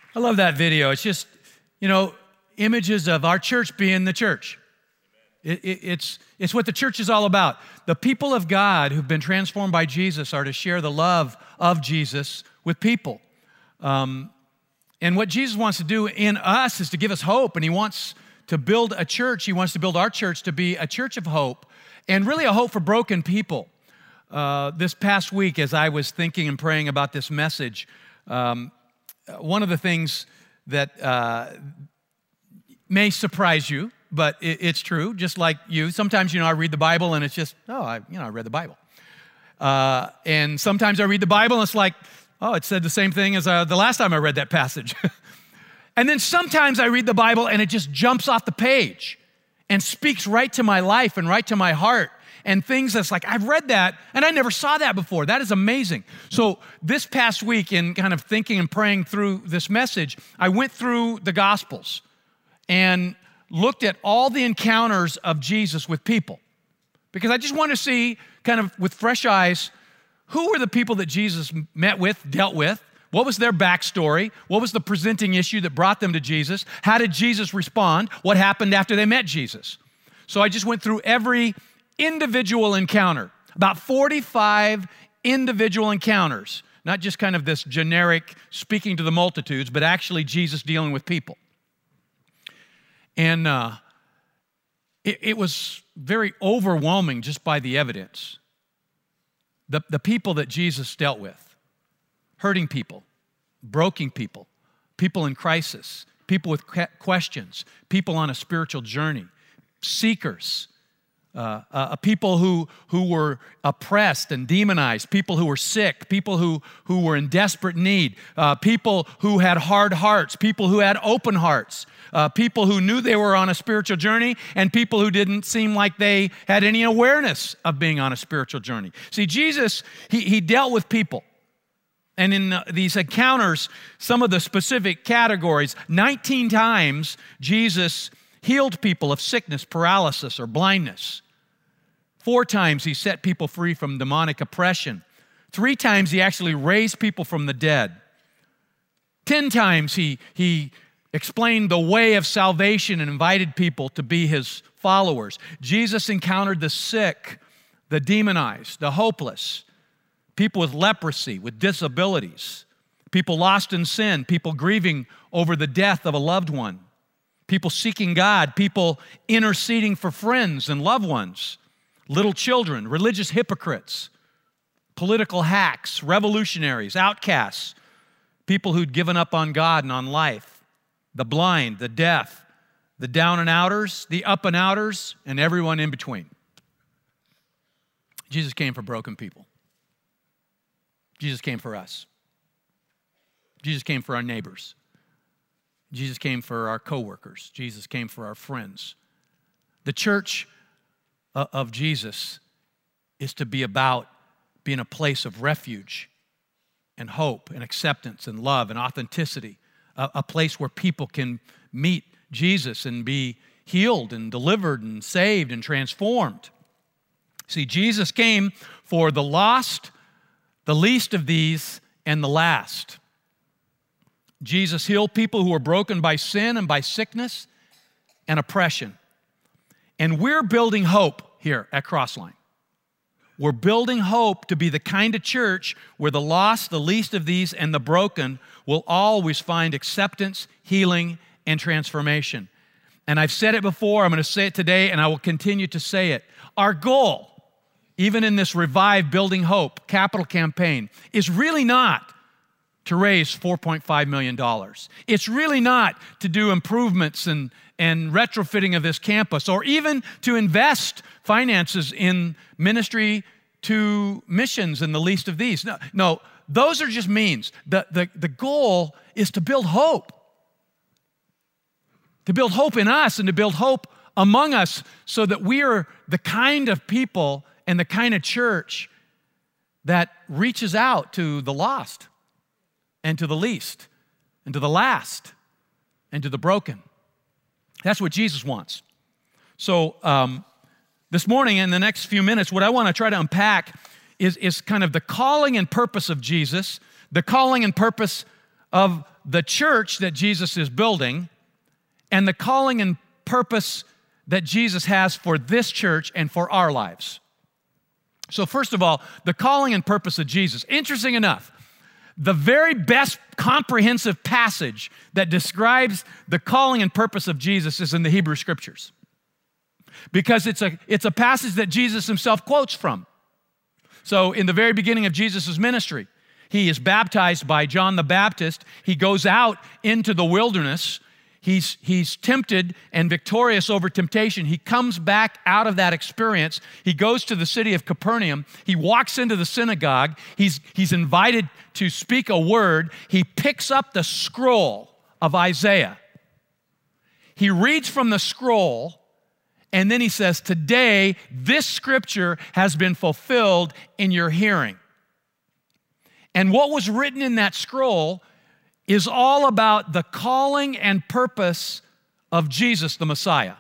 I love that video. It's just, images of our church being the church. It's what the church is all about. The people of God who've been transformed by Jesus are to share the love of Jesus with people. And what Jesus wants to do in us is to give us hope, and he wants to build a church. He wants to build our church to be a church of hope, and really a hope for broken people. This past week, as I was thinking and praying about this message, one of the things that may surprise you, but it's true, just like you. Sometimes, I read the Bible and it's just, I read the Bible. And sometimes I read the Bible and it's like, it said the same thing as the last time I read that passage. And then sometimes I read the Bible and it just jumps off the page and speaks right to my life and right to my heart. And things that's like, I've read that and I never saw that before. That is amazing. So this past week, in kind of thinking and praying through this message, I went through the Gospels and looked at all the encounters of Jesus with people. Because I just want to see, kind of with fresh eyes, who were the people that Jesus met with, dealt with? What was their backstory? What was the presenting issue that brought them to Jesus? How did Jesus respond? What happened after they met Jesus? So I just went through every individual encounter, about 45 individual encounters, not just kind of this generic speaking to the multitudes, but actually Jesus dealing with people. And it was very overwhelming just by the evidence. The people that Jesus dealt with, hurting people, broken people, people in crisis, people with questions, people on a spiritual journey, seekers, people who were oppressed and demonized, people who were sick, people who were in desperate need, people who had hard hearts, people who had open hearts, people who knew they were on a spiritual journey, and people who didn't seem like they had any awareness of being on a spiritual journey. See, Jesus, he dealt with people. And in these encounters, some of the specific categories, 19 times Jesus healed people of sickness, paralysis, or blindness. 4 times he set people free from demonic oppression. 3 times he actually raised people from the dead. 10 times he explained the way of salvation and invited people to be his followers. Jesus encountered the sick, the demonized, the hopeless, people with leprosy, with disabilities, people lost in sin, people grieving over the death of a loved one, people seeking God, people interceding for friends and loved ones, little children, religious hypocrites, political hacks, revolutionaries, outcasts, people who'd given up on God and on life, the blind, the deaf, the down and outers, the up and outers, and everyone in between. Jesus came for broken people. Jesus came for us. Jesus came for our neighbors. Jesus came for our coworkers. Jesus came for our friends. The church of Jesus is to be about being a place of refuge and hope and acceptance and love and authenticity, a place where people can meet Jesus and be healed and delivered and saved and transformed. See, Jesus came for the lost, the least of these, and the last. Jesus healed people who were broken by sin and by sickness and oppression. And we're building hope here at Crossline. We're building hope to be the kind of church where the lost, the least of these, and the broken will always find acceptance, healing, and transformation. And I've said it before, I'm going to say it today, and I will continue to say it. Our goal, even in this Revive Building Hope capital campaign, is really not to raise $4.5 million. It's really not to do improvemements and retrofitting of this campus, or even to invest finances in ministry to missions and the least of these. No, those are just means. The goal is to build hope. To build hope in us and to build hope among us so that we are the kind of people and the kind of church that reaches out to the lost and to the least and to the last and to the broken. That's what Jesus wants. So this morning, in the next few minutes, what I want to try to unpack is kind of the calling and purpose of Jesus, the calling and purpose of the church that Jesus is building and the calling and purpose that Jesus has for this church and for our lives. So first of all, the calling and purpose of Jesus. Interesting enough, the very best comprehensive passage that describes the calling and purpose of Jesus is in the Hebrew Scriptures, because it's a passage that Jesus himself quotes from. So in the very beginning of Jesus' ministry, he is baptized by John the Baptist. He goes out into the wilderness. He's tempted and victorious over temptation. He comes back out of that experience. He goes to the city of Capernaum. He walks into the synagogue. He's invited to speak a word. He picks up the scroll of Isaiah. He reads from the scroll, and then he says, "Today, this scripture has been fulfilled in your hearing." And what was written in that scroll is all about the calling and purpose of Jesus, the Messiah.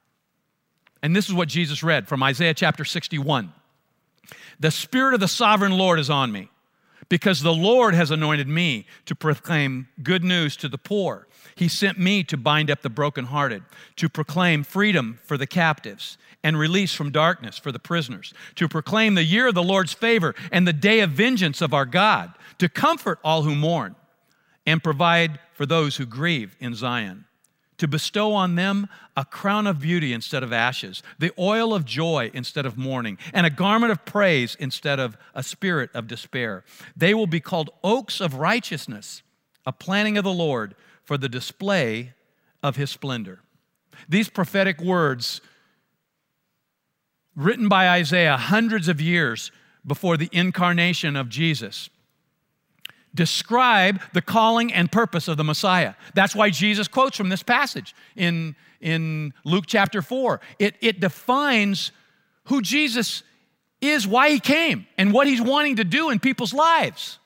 And this is what Jesus read from Isaiah chapter 61. "The Spirit of the Sovereign Lord is on me, because the Lord has anointed me to proclaim good news to the poor. He sent me to bind up the brokenhearted, to proclaim freedom for the captives and release from darkness for the prisoners, to proclaim the year of the Lord's favor and the day of vengeance of our God, to comfort all who mourn and provide for those who grieve in Zion, to bestow on them a crown of beauty instead of ashes, the oil of joy instead of mourning, and a garment of praise instead of a spirit of despair. They will be called oaks of righteousness, a planting of the Lord for the display of his splendor." These prophetic words, written by Isaiah hundreds of years before the incarnation of Jesus, describe the calling and purpose of the Messiah. That's why Jesus quotes from this passage in Luke chapter 4. It defines who Jesus is, why he came, and what he's wanting to do in people's lives.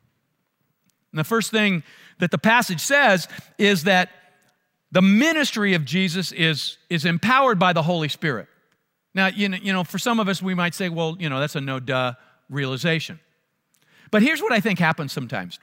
And the first thing that the passage says is that the ministry of Jesus is empowered by the Holy Spirit. Now, you know, for some of us, we might say, well, you know, that's a no-duh realization. But here's what I think happens sometimes.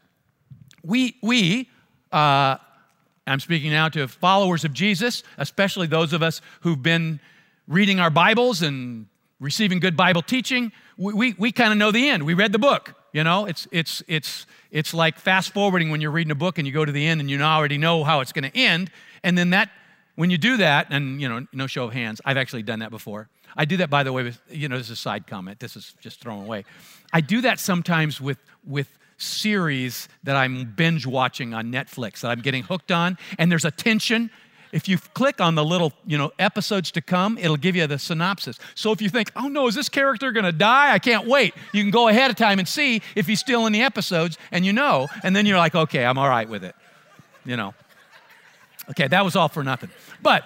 I'm speaking now to followers of Jesus, especially those of us who've been reading our Bibles and receiving good Bible teaching. We kind of know the end. We read the book. You know, it's like fast forwarding when you're reading a book and you go to the end and you already know how it's going to end. And then when you do that, and you know, no show of hands, I've actually done that before. I do that, by the way, with, you know, this is a side comment. This is just thrown away. I do that sometimes with series that I'm binge watching on Netflix that I'm getting hooked on, and there's a tension. If you click on the little, you know, episodes to come, it'll give you the synopsis. So if you think, oh no, is this character going to die? I can't wait. You can go ahead of time and see if he's still in the episodes, and you know, and then you're like, okay, I'm all right with it. You know. Okay, that was all for nothing. But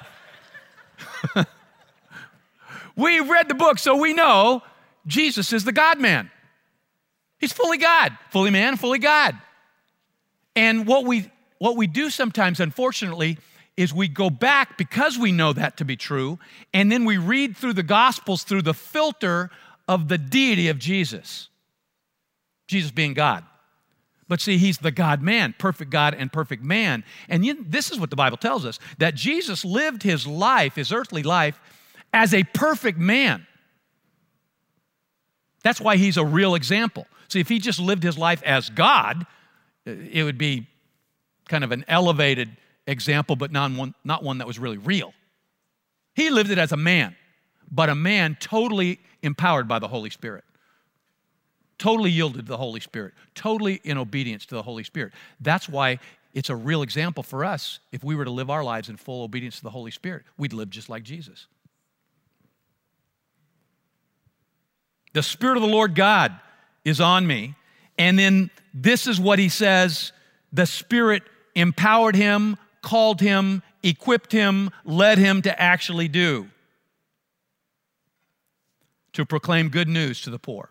we read the book, so we know Jesus is the God-man. He's fully God, fully man, fully God. And what we do sometimes, unfortunately, is we go back because we know that to be true, and then we read through the Gospels through the filter of the deity of Jesus. Jesus being God. But see, he's the God-man, perfect God and perfect man. And this is what the Bible tells us, that Jesus lived his life, his earthly life, as a perfect man. That's why he's a real example. See, if he just lived his life as God, it would be kind of an elevated example, but not one that was really real. He lived it as a man, but a man totally empowered by the Holy Spirit. Totally yielded to the Holy Spirit. Totally in obedience to the Holy Spirit. That's why it's a real example for us. If we were to live our lives in full obedience to the Holy Spirit, we'd live just like Jesus. The Spirit of the Lord God is on me. And then this is what he says. The Spirit empowered him, called him, equipped him, led him to actually do. To proclaim good news to the poor.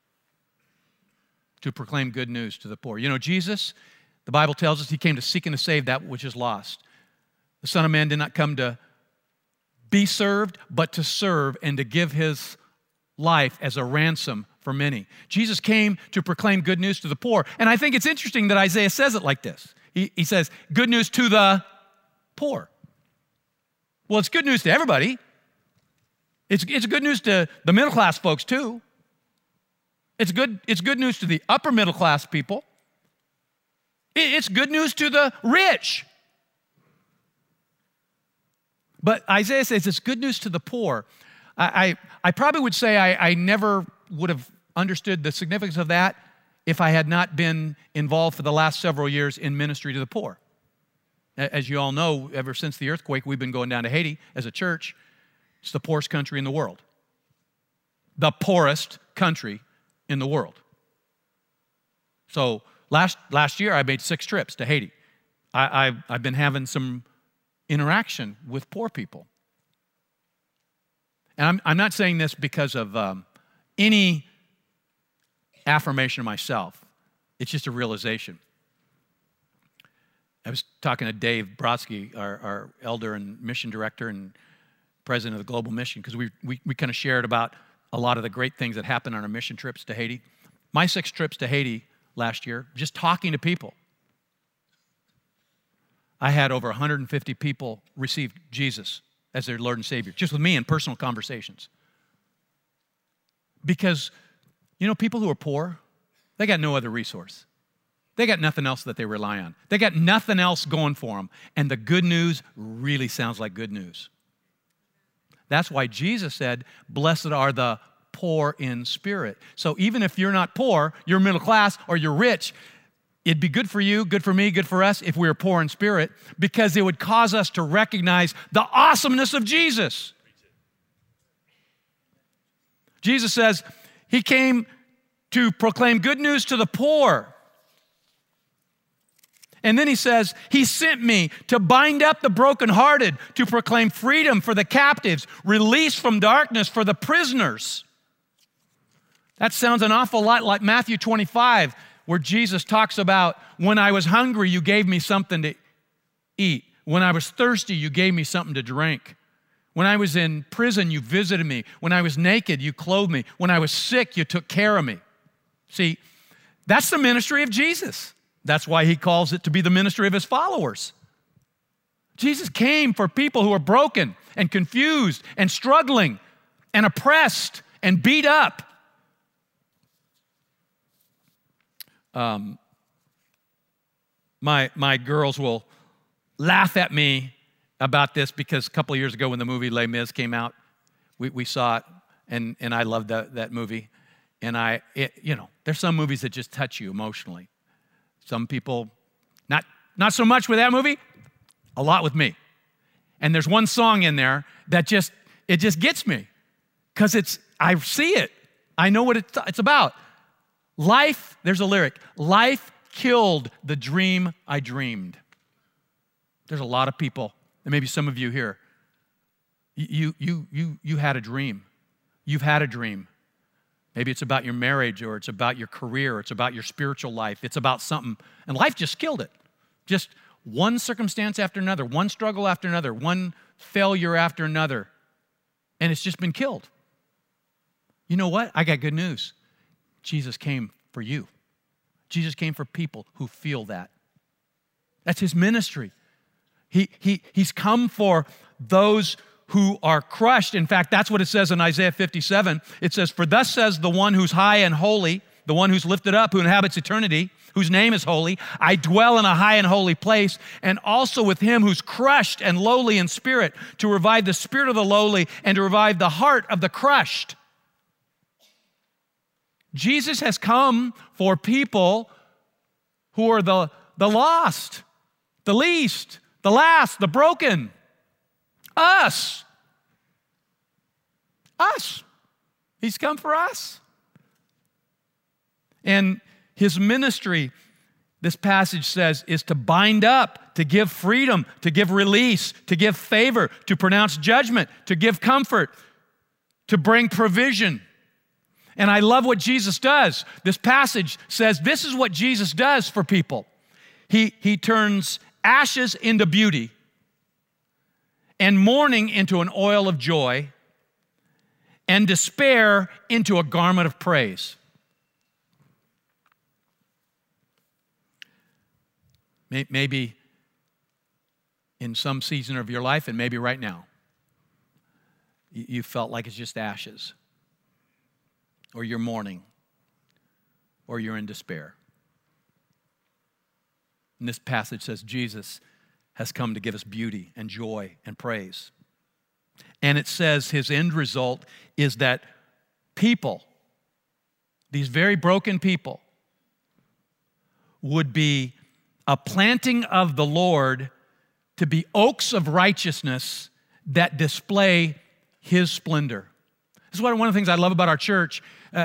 To proclaim good news to the poor. You know, Jesus, the Bible tells us he came to seek and to save that which is lost. The Son of Man did not come to be served, but to serve and to give his life as a ransom for many. Jesus came to proclaim good news to the poor. And I think it's interesting that Isaiah says it like this. He says, good news to the poor. Well, it's good news to everybody. It's good news to the middle class folks too. It's good news to the upper middle class people. It's good news to the rich. But Isaiah says it's good news to the poor. I probably would say I never would have understood the significance of that if I had not been involved for the last several years in ministry to the poor. As you all know, ever since the earthquake, we've been going down to Haiti as a church. It's the poorest country in the world. The poorest country in the world. So last year, I made 6 trips to Haiti. I've been having some interaction with poor people. And I'm not saying this because of any affirmation of myself. It's just a realization. I was talking to Dave Brodsky, our elder and mission director and president of the Global Mission, because we kind of shared about a lot of the great things that happened on our mission trips to Haiti. My 6 trips to Haiti last year, just talking to people. I had over 150 people receive Jesus as their Lord and Savior, just with me in personal conversations. Because, you know, people who are poor, they got no other resource. They got nothing else that they rely on. They got nothing else going for them. And the good news really sounds like good news. That's why Jesus said, blessed are the poor in spirit. So even if you're not poor, you're middle class or you're rich, it'd be good for you, good for me, good for us if we were poor in spirit, because it would cause us to recognize the awesomeness of Jesus. Jesus says he came to proclaim good news to the poor. And then he says, he sent me to bind up the brokenhearted, to proclaim freedom for the captives, release from darkness for the prisoners. That sounds an awful lot like Matthew 25, where Jesus talks about, when I was hungry, you gave me something to eat. When I was thirsty, you gave me something to drink. When I was in prison, you visited me. When I was naked, you clothed me. When I was sick, you took care of me. See, that's the ministry of Jesus. That's why he calls it to be the ministry of his followers. Jesus came for people who are broken and confused and struggling and oppressed and beat up. My girls will laugh at me about this because a couple of years ago when the movie Les Mis came out, we saw it, and I loved that movie. And there's some movies that just touch you emotionally. Some people, not so much with that movie, a lot with me. And there's one song in there that just gets me because I see it. I know what it's about. Life, there's a lyric, life killed the dream I dreamed. There's a lot of people, and maybe some of you here, you had a dream. You've had a dream. Maybe it's about your marriage, or it's about your career, or it's about your spiritual life. It's about something, and life just killed it. Just one circumstance after another, one struggle after another, one failure after another, and it's just been killed. You know what? I got good news. Jesus came for you. Jesus came for people who feel that. That's his ministry. He's come for those who are crushed. In fact, that's what it says in Isaiah 57. It says, for thus says the one who's high and holy, the one who's lifted up, who inhabits eternity, whose name is holy. I dwell in a high and holy place, and also with him who's crushed and lowly in spirit, to revive the spirit of the lowly and to revive the heart of the crushed. Jesus has come for people who are the lost, the least, the last, the broken. Us. He's come for us. And his ministry, this passage says, is to bind up, to give freedom, to give release, to give favor, to pronounce judgment, to give comfort, to bring provision. And I love what Jesus does. This passage says this is what Jesus does for people. He turns ashes into beauty, and mourning into an oil of joy, and despair into a garment of praise. Maybe in some season of your life, and maybe right now, you felt like it's just ashes, or you're mourning, or you're in despair. And this passage says Jesus has come to give us beauty and joy and praise. And it says his end result is that people, these very broken people, would be a planting of the Lord to be oaks of righteousness that display his splendor. This is one of the things I love about our church.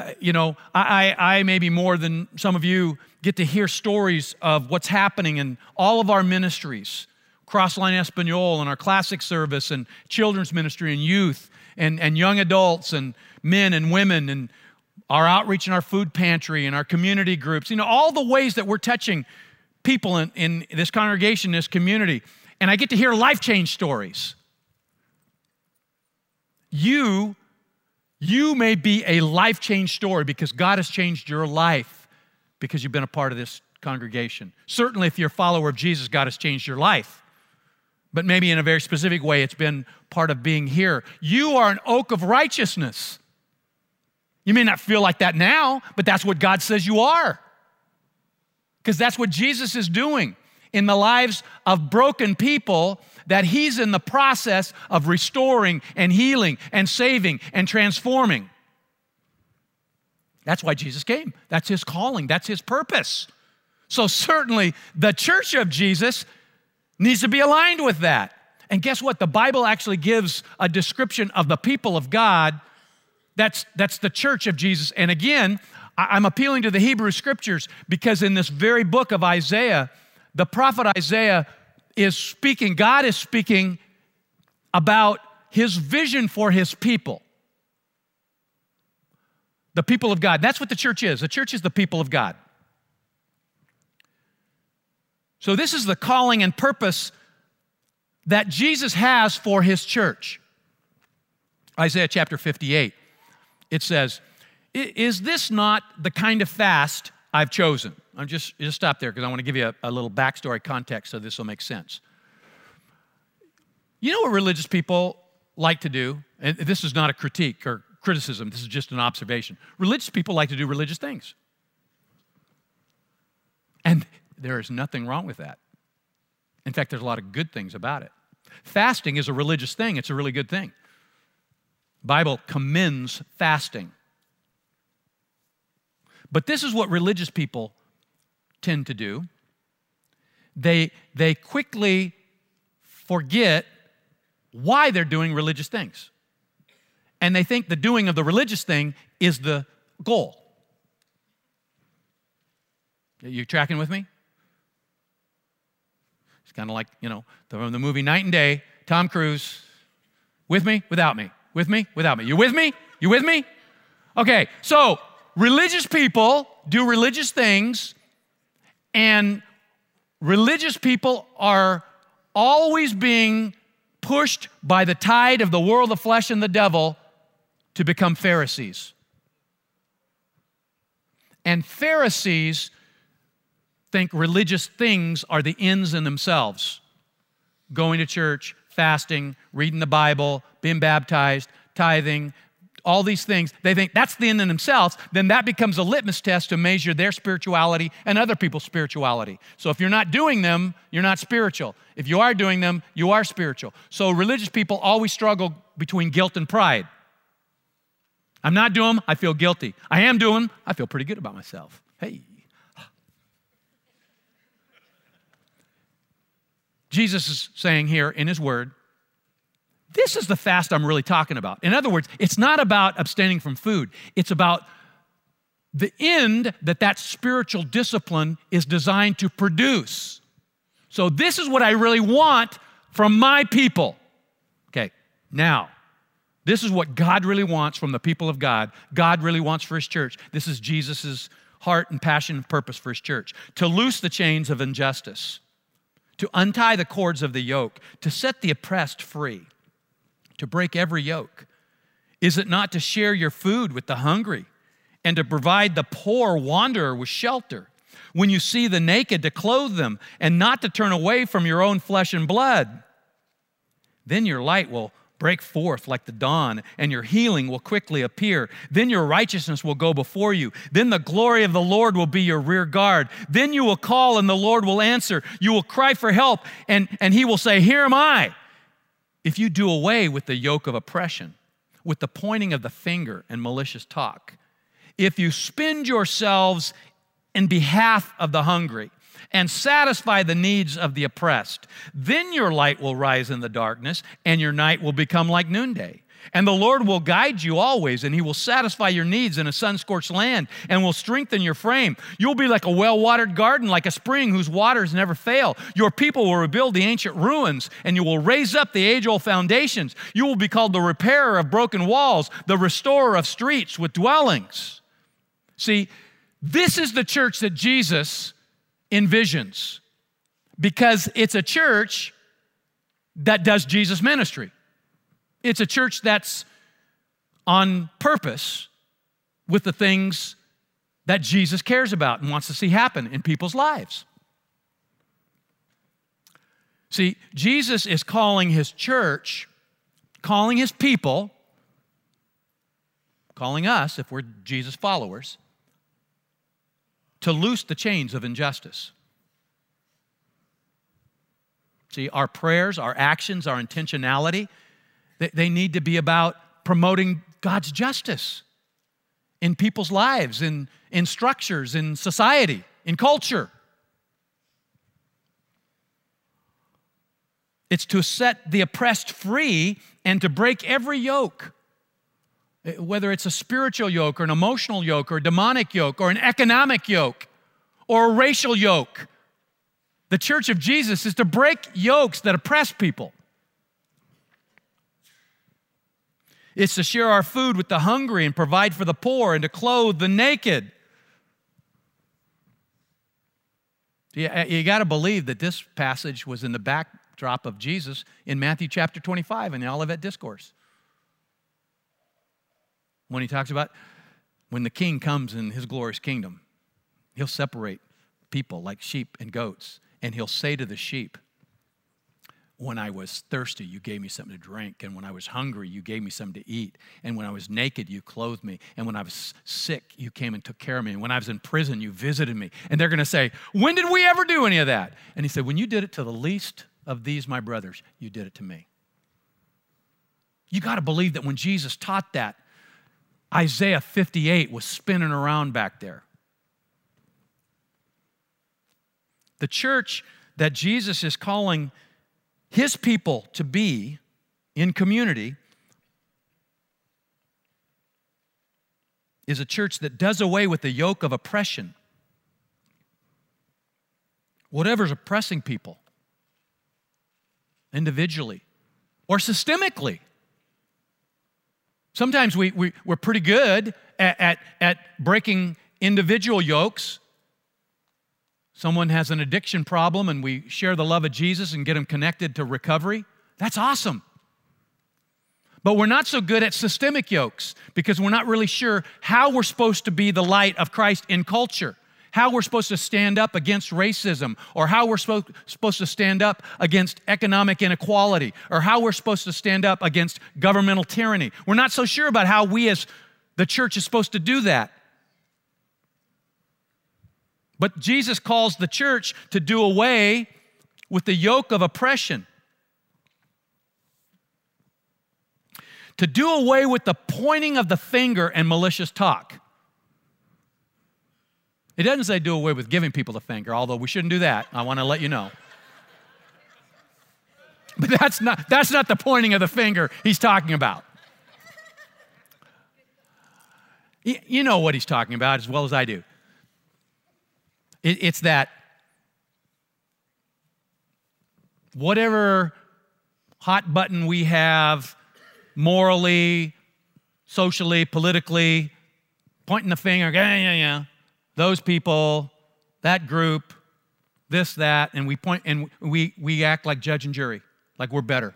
I maybe more than some of you get to hear stories of what's happening in all of our ministries, Crossline Espanol and our classic service and children's ministry and youth and young adults and men and women and our outreach and our food pantry and our community groups. All the ways that we're touching people in this congregation, this community. And I get to hear life change stories. You may be a life change story because God has changed your life because you've been a part of this congregation. Certainly, if you're a follower of Jesus, God has changed your life. But maybe in a very specific way, it's been part of being here. You are an oak of righteousness. You may not feel like that now, but that's what God says you are. Because that's what Jesus is doing in the lives of broken people, that he's in the process of restoring and healing and saving and transforming. That's why Jesus came. That's his calling. That's his purpose. So certainly the church of Jesus needs to be aligned with that. And guess what? The Bible actually gives a description of the people of God. That's the church of Jesus. And again, I'm appealing to the Hebrew Scriptures because in this very book of Isaiah, the prophet Isaiah is speaking, God is speaking about his vision for his people. The people of God. That's what the church is. The church is the people of God. So this is the calling and purpose that Jesus has for his church. Isaiah chapter 58, it says, "Is this not the kind of fast I've chosen?" I'm just stop there because I want to give you a little backstory context so this will make sense. You know what religious people like to do? And this is not a critique or criticism. This is just an observation. Religious people like to do religious things. And there is nothing wrong with that. In fact, there's a lot of good things about it. Fasting is a religious thing. It's a really good thing. The Bible commends fasting. But this is what religious people tend to do. They quickly forget why they're doing religious things. And they think the doing of the religious thing is the goal. You tracking with me? It's kind of like, the movie Night and Day, Tom Cruise. With me, without me. With me, without me. You with me? You with me? Okay, so religious people do religious things, and religious people are always being pushed by the tide of the world, the flesh, and the devil to become Pharisees. And Pharisees think religious things are the ends in themselves. Going to church, fasting, reading the Bible, being baptized, tithing, all these things, they think that's the end in themselves. Then that becomes a litmus test to measure their spirituality and other people's spirituality. So if you're not doing them, you're not spiritual. If you are doing them, you are spiritual. So religious people always struggle between guilt and pride. I'm not doing them, I feel guilty. I am doing them, I feel pretty good about myself. Hey. Jesus is saying here in his word, this is the fast I'm really talking about. In other words, it's not about abstaining from food. It's about the end that spiritual discipline is designed to produce. So this is what I really want from my people. Okay, now, this is what God really wants from the people of God. God really wants for his church. This is Jesus' heart and passion and purpose for his church. To loose the chains of injustice, to untie the cords of the yoke, to set the oppressed free, to break every yoke. Is it not to share your food with the hungry and to provide the poor wanderer with shelter, When you see the naked, to clothe them, and not to turn away from your own flesh and blood. Then your light will break forth like the dawn, and your healing will quickly appear. Then your righteousness will go before you. Then the glory of the Lord will be your rear guard. Then you will call, and the Lord will answer. You will cry for help, and he will say, here am I. If you do away with the yoke of oppression, with the pointing of the finger and malicious talk, if you spend yourselves in behalf of the hungry and satisfy the needs of the oppressed, then your light will rise in the darkness and your night will become like noonday. And the Lord will guide you always, and he will satisfy your needs in a sun-scorched land and will strengthen your frame. You'll be like a well-watered garden, like a spring whose waters never fail. Your people will rebuild the ancient ruins, and you will raise up the age-old foundations. You will be called the repairer of broken walls, the restorer of streets with dwellings. See, this is the church that Jesus envisions, because it's a church that does Jesus ministry. It's a church that's on purpose with the things that Jesus cares about and wants to see happen in people's lives. See, Jesus is calling his church, calling his people, calling us, if we're Jesus followers, to loose the chains of injustice. See, our prayers, our actions, our intentionality, they need to be about promoting God's justice in people's lives, in structures, in society, in culture. It's to set the oppressed free and to break every yoke, whether it's a spiritual yoke or an emotional yoke or a demonic yoke or an economic yoke or a racial yoke. The church of Jesus is to break yokes that oppress people. It's to share our food with the hungry and provide for the poor and to clothe the naked. You got to believe that this passage was in the backdrop of Jesus in Matthew chapter 25 in the Olivet Discourse. When he talks about when the king comes in his glorious kingdom, he'll separate people like sheep and goats, and he'll say to the sheep, when I was thirsty, you gave me something to drink. And when I was hungry, you gave me something to eat. And when I was naked, you clothed me. And when I was sick, you came and took care of me. And when I was in prison, you visited me. And they're going to say, when did we ever do any of that? And he said, when you did it to the least of these, my brothers, you did it to me. You got to believe that when Jesus taught that, Isaiah 58 was spinning around back there. The church that Jesus is calling his people to be in community is a church that does away with the yoke of oppression. Whatever's oppressing people, individually or systemically. Sometimes we're pretty good at breaking individual yokes. Someone has an addiction problem and we share the love of Jesus and get them connected to recovery. That's awesome. But we're not so good at systemic yokes because we're not really sure how we're supposed to be the light of Christ in culture, how we're supposed to stand up against racism, or how we're supposed to stand up against economic inequality, or how we're supposed to stand up against governmental tyranny. We're not so sure about how we as the church is supposed to do that. But Jesus calls the church to do away with the yoke of oppression, to do away with the pointing of the finger and malicious talk. It doesn't say do away with giving people the finger, although we shouldn't do that. I want to let you know. But that's not the pointing of the finger he's talking about. You know what he's talking about as well as I do. It's that whatever hot button we have morally, socially, politically, pointing the finger, yeah, those people, that group, this, that, and we point and we act like judge and jury, like we're better.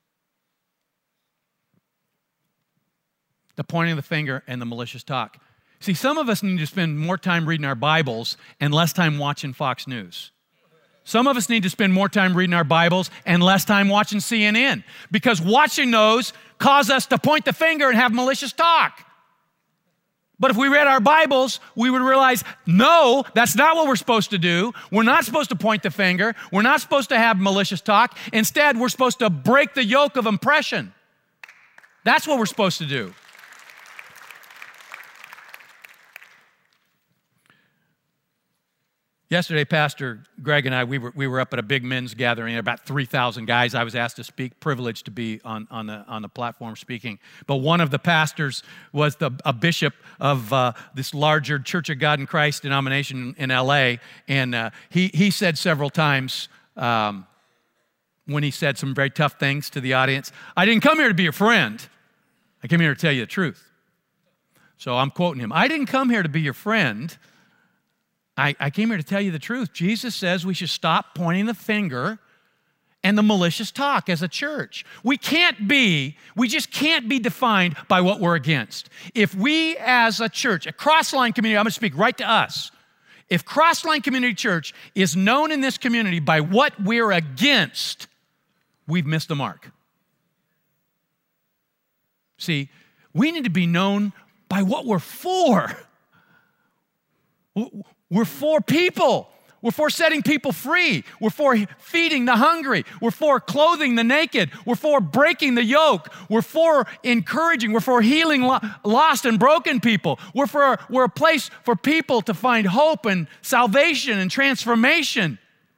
The pointing of the finger and the malicious talk. See, some of us need to spend more time reading our Bibles and less time watching Fox News. Some of us need to spend more time reading our Bibles and less time watching CNN, because watching those cause us to point the finger and have malicious talk. But if we read our Bibles, we would realize, no, that's not what we're supposed to do. We're not supposed to point the finger. We're not supposed to have malicious talk. Instead, we're supposed to break the yoke of oppression. That's what we're supposed to do. Yesterday, Pastor Greg and I, we were up at a big men's gathering, about 3,000 guys. I was asked to speak, privileged to be on the platform speaking. But one of the pastors was a bishop of this larger Church of God in Christ denomination in L.A., and he said several times when he said some very tough things to the audience, I didn't come here to be your friend. I came here to tell you the truth. So I'm quoting him. I didn't come here to be your friend. I came here to tell you the truth. Jesus says we should stop pointing the finger and the malicious talk as a church. We just can't be defined by what we're against. If we as a church, a Crossline community, I'm going to speak right to us. If Crossline Community Church is known in this community by what we're against, we've missed the mark. See, we need to be known by what we're for. We're for people. We're for setting people free. We're for feeding the hungry. We're for clothing the naked. We're for breaking the yoke. We're for encouraging. We're for healing lost and broken people. We're a place for people to find hope and salvation and transformation.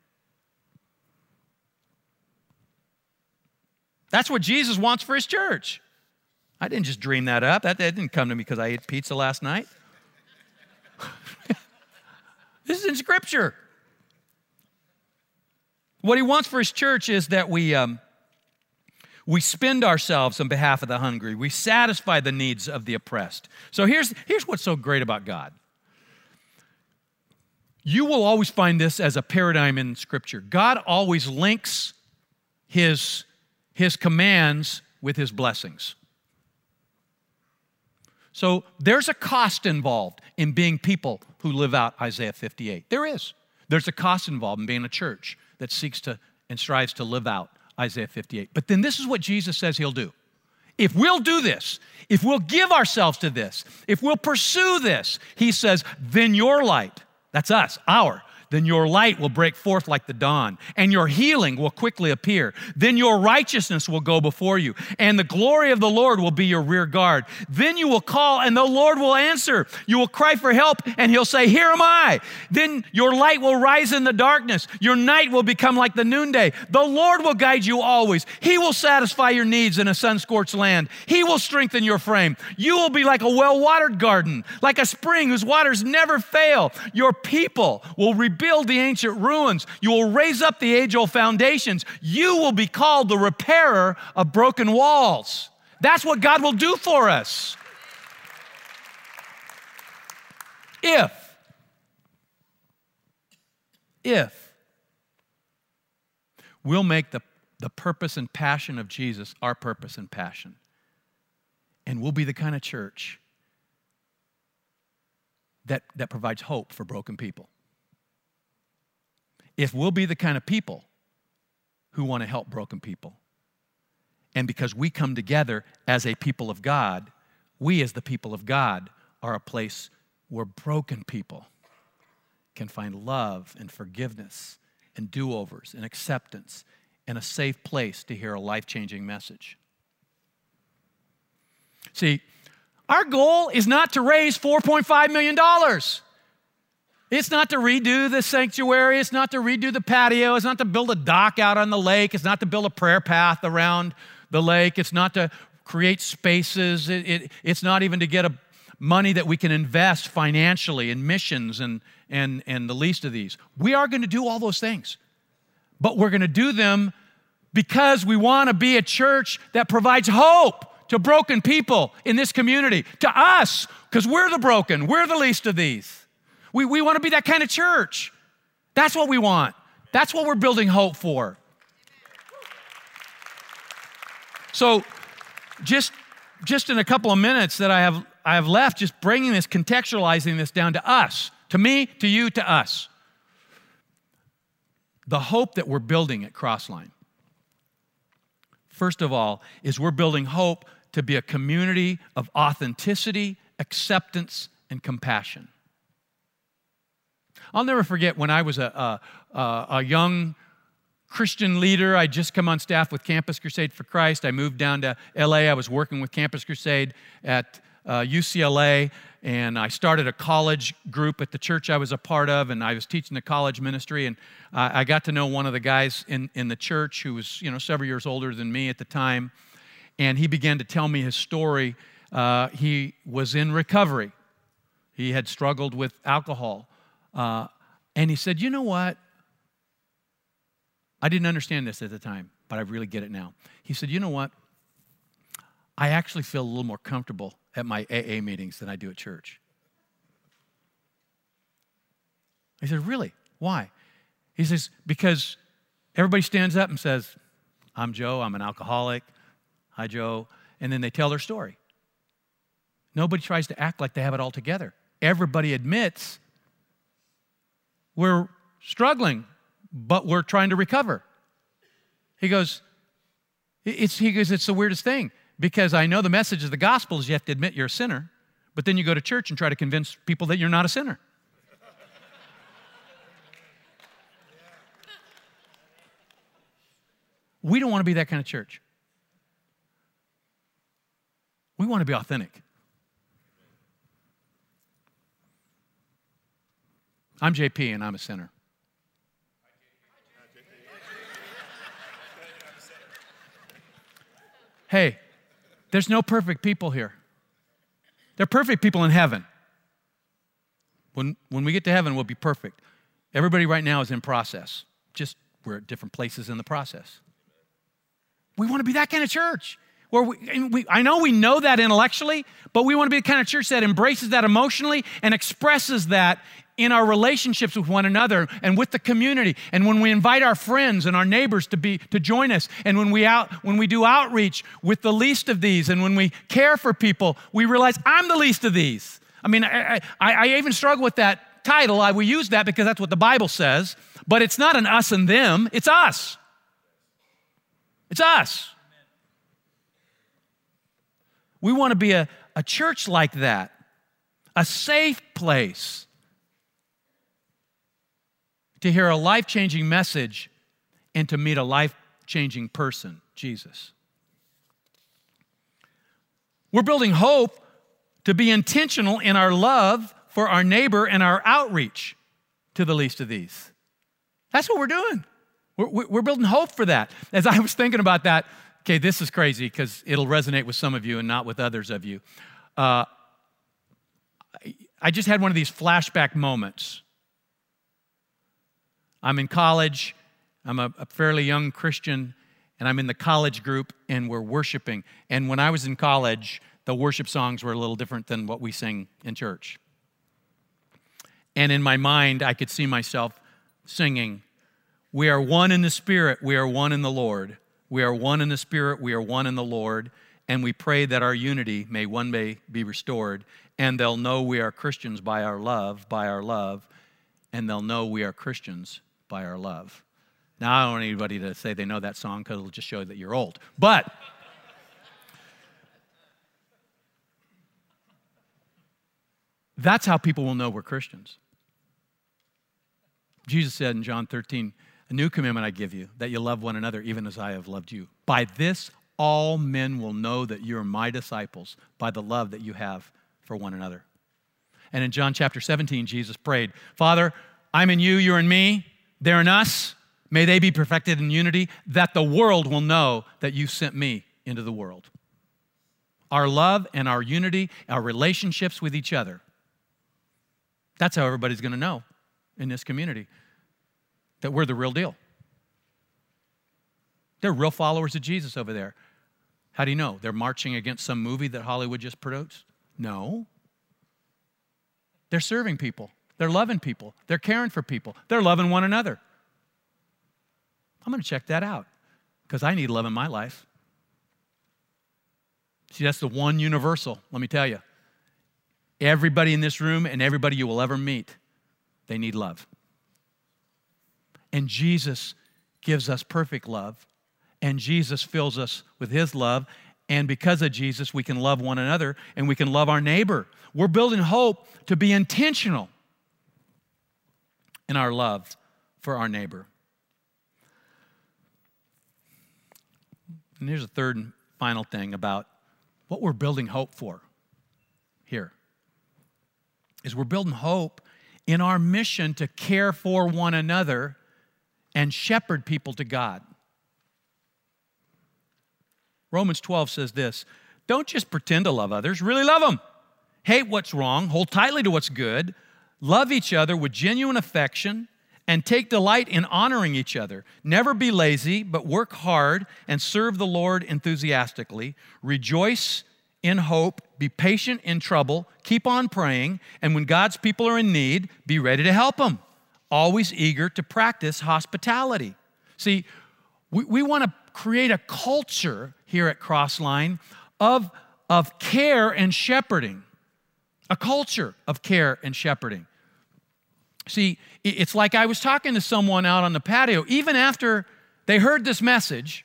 That's what Jesus wants for his church. I didn't just dream that up. That didn't come to me because I ate pizza last night. This is in Scripture. What he wants for his church is that we spend ourselves on behalf of the hungry. We satisfy the needs of the oppressed. So here's what's so great about God. You will always find this as a paradigm in Scripture. God always links his commands with his blessings. So there's a cost involved in being people who live out Isaiah 58. There is. There's a cost involved in being a church that seeks to and strives to live out Isaiah 58. But then this is what Jesus says he'll do. If we'll do this, if we'll give ourselves to this, if we'll pursue this, he says, then your light, that's us, then your light will break forth like the dawn, and your healing will quickly appear. Then your righteousness will go before you, and the glory of the Lord will be your rear guard. Then you will call, and the Lord will answer. You will cry for help, and he'll say, here am I. Then your light will rise in the darkness. Your night will become like the noonday. The Lord will guide you always. He will satisfy your needs in a sun-scorched land. He will strengthen your frame. You will be like a well-watered garden, like a spring whose waters never fail. Your people will rebuild the ancient ruins. You will raise up the age-old foundations. You will be called the repairer of broken walls. That's what God will do for us. If we'll make the purpose and passion of Jesus our purpose and passion, and we'll be the kind of church that provides hope for broken people. If we'll be the kind of people who want to help broken people. And because we come together as a people of God, we as the people of God are a place where broken people can find love and forgiveness and do-overs and acceptance and a safe place to hear a life-changing message. See, our goal is not to raise $4.5 million. It's not to redo the sanctuary. It's not to redo the patio. It's not to build a dock out on the lake. It's not to build a prayer path around the lake. It's not to create spaces. It's not even to get money that we can invest financially in missions and the least of these. We are going to do all those things. But we're going to do them because we want to be a church that provides hope to broken people in this community, to us, because we're the broken. We're the least of these. We want to be that kind of church. That's what we want. That's what we're building hope for. So just in a couple of minutes that I have I've left just bringing this, contextualizing this down to us, to me, to you, to us. The hope that we're building at Crossline, first of all, is we're building hope to be a community of authenticity, acceptance, and compassion. I'll never forget when I was a young Christian leader. I'd just come on staff with Campus Crusade for Christ. I moved down to LA. I was working with Campus Crusade at UCLA, and I started a college group at the church I was a part of, and I was teaching the college ministry, and I got to know one of the guys in the church who was, several years older than me at the time, and he began to tell me his story. He was in recovery. He had struggled with alcohol, and he said, "You know what? I didn't understand this at the time, but I really get it now." He said, "You know what? I actually feel a little more comfortable at my AA meetings than I do at church." I said, "Really? Why?" He says, "Because everybody stands up and says, 'I'm Joe, I'm an alcoholic. Hi, Joe.' And then they tell their story. Nobody tries to act like they have it all together. Everybody admits we're struggling, but we're trying to recover." He goes, it's the weirdest thing, because I know the message of the gospel is you have to admit you're a sinner, but then you go to church and try to convince people that you're not a sinner. We don't want to be that kind of church. We want to be authentic. I'm JP and I'm a sinner. Hey, there's no perfect people here. There are perfect people in heaven. When we get to heaven, we'll be perfect. Everybody right now is in process. Just we're at different places in the process. We want to be that kind of church. Where I know we know that intellectually, but we want to be the kind of church that embraces that emotionally and expresses that in our relationships with one another and with the community. And when we invite our friends and our neighbors to join us, and when we do outreach with the least of these, and when we care for people, we realize I'm the least of these. I mean, I even struggle with that title. We use that because that's what the Bible says, but it's not an us and them, it's us. It's us. We want to be a church like that, a safe place to hear a life-changing message and to meet a life-changing person, Jesus. We're building hope to be intentional in our love for our neighbor and our outreach to the least of these. That's what we're doing. We're building hope for that. As I was thinking about that, okay, this is crazy because it'll resonate with some of you and not with others of you. I just had one of these flashback moments. I'm in college. I'm a fairly young Christian, and I'm in the college group, and we're worshiping. And when I was in college, the worship songs were a little different than what we sing in church. And in my mind, I could see myself singing, "We are one in the Spirit, we are one in the Lord. We are one in the Spirit, we are one in the Lord, and we pray that our unity may one day be restored, and they'll know we are Christians by our love, and they'll know we are Christians by our love." Now, I don't want anybody to say they know that song because it'll just show that you're old. But that's how people will know we're Christians. Jesus said in John 13, "A new commandment I give you, that you love one another even as I have loved you. By this, all men will know that you are my disciples, by the love that you have for one another." And in John chapter 17, Jesus prayed, "Father, I'm in you, you're in me, they're in us. May they be perfected in unity, that the world will know that you sent me into the world." Our love and our unity, our relationships with each other. That's how everybody's going to know in this community that we're the real deal. They're real followers of Jesus over there. How do you know? They're marching against some movie that Hollywood just produced? No. They're serving people. They're loving people. They're caring for people. They're loving one another. I'm going to check that out because I need love in my life. See, that's the one universal, let me tell you. Everybody in this room and everybody you will ever meet, they need love. And Jesus gives us perfect love, and Jesus fills us with his love, and because of Jesus, we can love one another and we can love our neighbor. We're building hope to be intentional in our love for our neighbor. And here's a third and final thing about what we're building hope for here. Is we're building hope in our mission to care for one another and shepherd people to God. Romans 12 says this, don't just pretend to love others, really love them. Hate what's wrong, hold tightly to what's good, love each other with genuine affection, and take delight in honoring each other. Never be lazy, but work hard and serve the Lord enthusiastically. Rejoice in hope, be patient in trouble, keep on praying, and when God's people are in need, be ready to help them. Always eager to practice hospitality. See, we want to create a culture here at Crossline of care and shepherding. A culture of care and shepherding. See, it's like I was talking to someone out on the patio, even after they heard this message,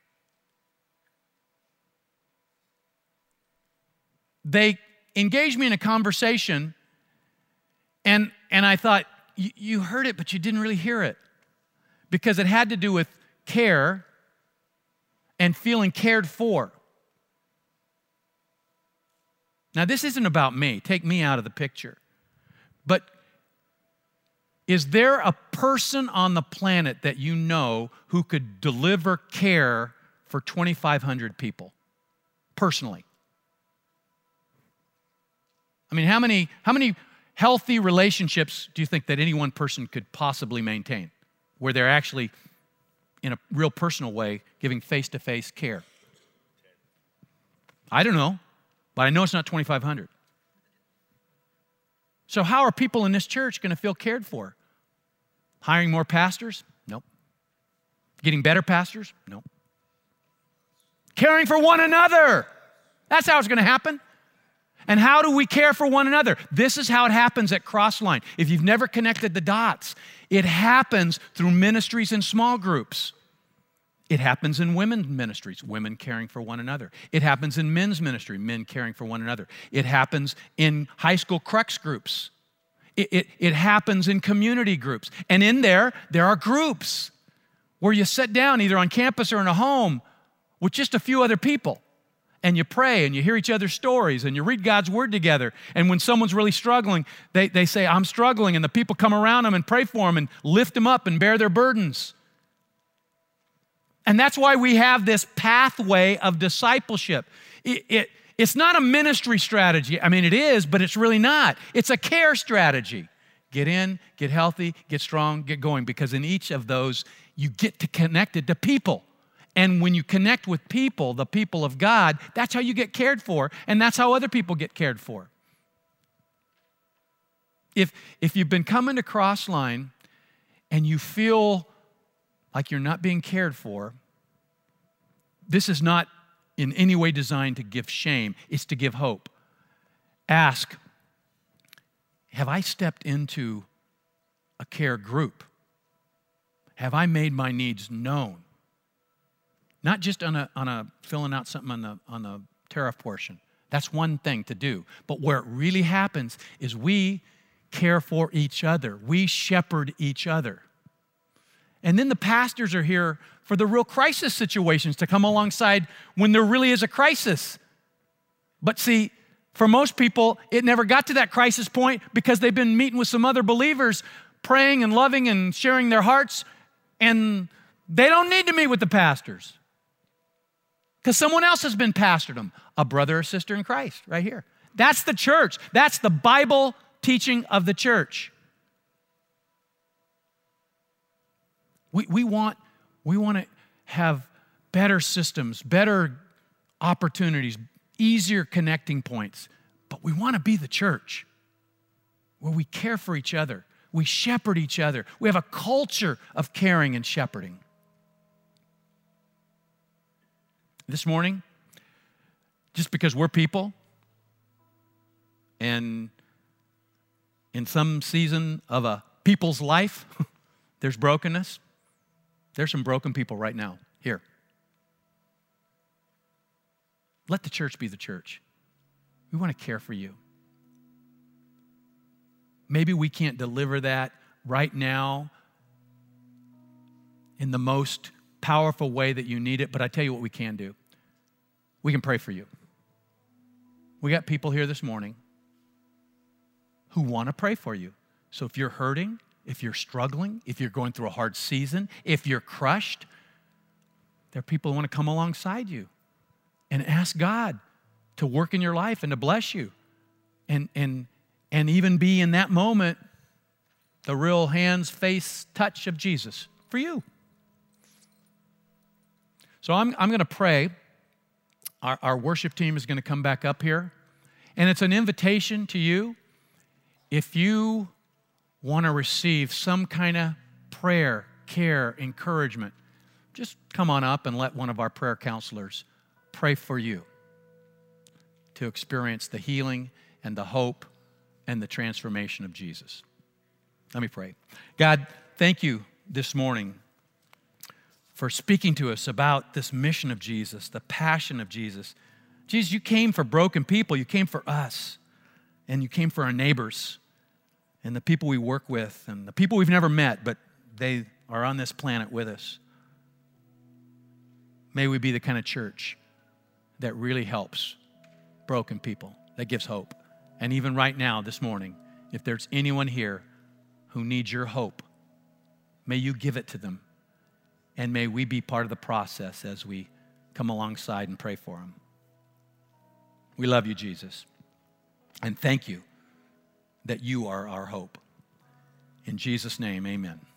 they engaged me in a conversation, and I thought, you heard it, but you didn't really hear it. Because it had to do with care and feeling cared for. Now, this isn't about me. Take me out of the picture. But is there a person on the planet that you know who could deliver care for 2,500 people personally? I mean, how many healthy relationships do you think that any one person could possibly maintain where they're actually, in a real personal way, giving face-to-face care? I don't know, but I know it's not 2,500. So how are people in this church going to feel cared for? Hiring more pastors? Nope. Getting better pastors? Nope. Caring for one another. That's how it's going to happen. And how do we care for one another? This is how it happens at Crossline. If you've never connected the dots, it happens through ministries and small groups. It happens in women's ministries, women caring for one another. It happens in men's ministry, men caring for one another. It happens in high school crux groups. It happens in community groups. And in there are groups where you sit down either on campus or in a home with just a few other people. And you pray and you hear each other's stories and you read God's word together. And when someone's really struggling, they say, I'm struggling. And the people come around them and pray for them and lift them up and bear their burdens. And that's why we have this pathway of discipleship. It's not a ministry strategy. I mean, it is, but it's really not. It's a care strategy. Get in, get healthy, get strong, get going. Because in each of those, you get to connected to people. And when you connect with people, the people of God, that's how you get cared for, and that's how other people get cared for. If you've been coming to Crossline and you feel like you're not being cared for, this is not in any way designed to give shame. It's to give hope. Ask, have I stepped into a care group? Have I made my needs known? Not just on a filling out something on the tariff portion. That's one thing to do. But where it really happens is we care for each other. We shepherd each other. And then the pastors are here for the real crisis situations to come alongside when there really is a crisis. But see, for most people, it never got to that crisis point because they've been meeting with some other believers, praying and loving and sharing their hearts, and they don't need to meet with the pastors because someone else has been pastored them, a brother or sister in Christ right here. That's the church. That's the Bible teaching of the church. We want to have better systems, better opportunities, easier connecting points, but we want to be the church where we care for each other, we shepherd each other, we have a culture of caring and shepherding. This morning, just because we're people And in some season of a people's life, there's brokenness. There's some broken people right now here. Let the church be the church. We want to care for you. Maybe we can't deliver that right now in the most powerful way that you need it, but I tell you what we can do. We can pray for you. We got people here this morning who want to pray for you. So if you're hurting, if you're struggling, if you're going through a hard season, if you're crushed, there are people who want to come alongside you and ask God to work in your life and to bless you. And even be in that moment the real hands, face, touch of Jesus for you. So I'm going to pray. Our worship team is going to come back up here. And it's an invitation to you. If you want to receive some kind of prayer, care, encouragement, just come on up and let one of our prayer counselors pray for you to experience the healing and the hope and the transformation of Jesus. Let me pray. God, thank you this morning for speaking to us about this mission of Jesus, the passion of Jesus. Jesus, you came for broken people. You came for us. And you came for our neighbors and the people we work with and the people we've never met, but they are on this planet with us. May we be the kind of church that really helps broken people, that gives hope. And even right now, this morning, if there's anyone here who needs your hope, may you give it to them. And may we be part of the process as we come alongside and pray for them. We love you, Jesus. And thank you that you are our hope. In Jesus' name, amen.